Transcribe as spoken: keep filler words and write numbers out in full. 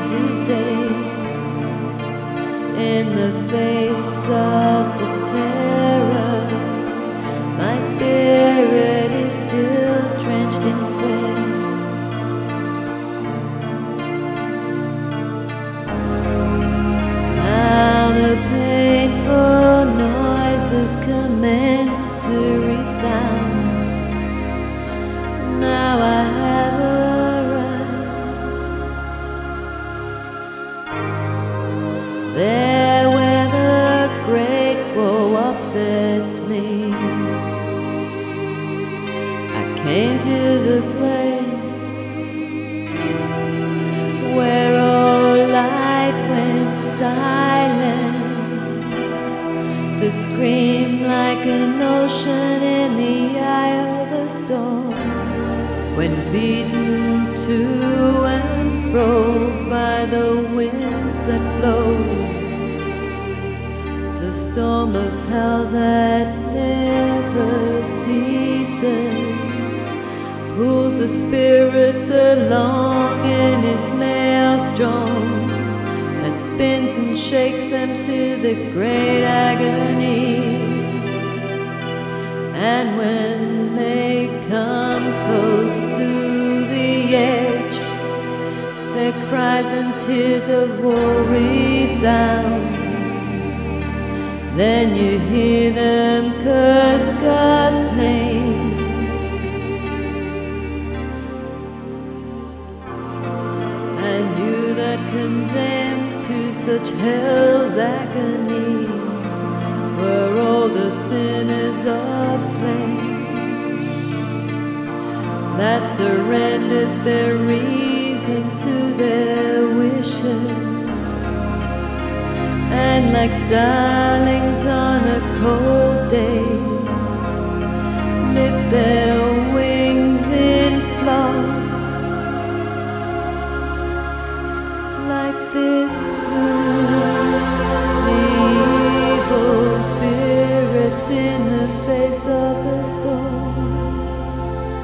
today. In the face of this terror, my spirit is still drenched in sweat. Now the painful noises commence to resound. Now I have arrived there where the great woe upsets me. I came to the place where all light went silent, that screamed like an ocean in the eye of a storm, when beaten to and fro by the winds that blow. The storm of hell that never ceases pulls the spirits along in its maelstrom and spins and shakes them to the great agony. And when they come close to the edge, their cries and tears of war resound. Then you hear them curse God's name. And you that condemned to such hell's agonies were all the sinners of flame that surrendered their reason to their wishes, and like starlings on